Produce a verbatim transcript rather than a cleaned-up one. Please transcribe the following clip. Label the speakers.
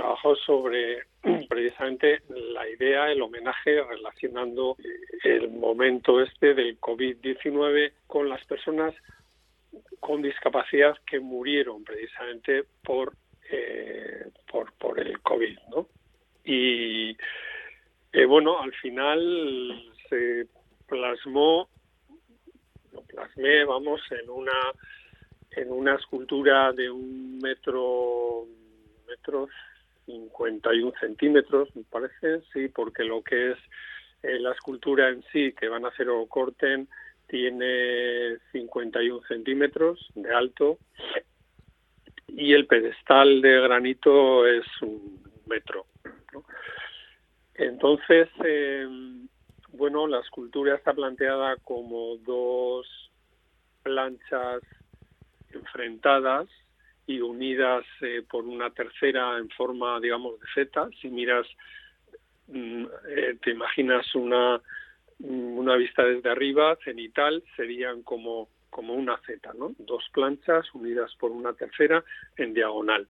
Speaker 1: trabajado sobre precisamente la idea, el homenaje, relacionando el momento este del covid diecinueve con las personas con discapacidad que murieron precisamente por eh, por, por el COVID, ¿no? Y eh, bueno, al final se plasmó, lo plasmé, vamos, en una en una escultura de un metro, metro cincuenta y un centímetros, me parece, sí, porque lo que es eh, la escultura en sí, que Van Acero Corten, tiene cincuenta y un centímetros de alto y el pedestal de granito es un metro, ¿no? Entonces, eh, bueno, la escultura está planteada como dos planchas enfrentadas y unidas eh, por una tercera en forma, digamos, de Z. Si miras, mm, eh, te imaginas una una vista desde arriba, cenital, serían como como una Z, ¿no? Dos planchas unidas por una tercera en diagonal.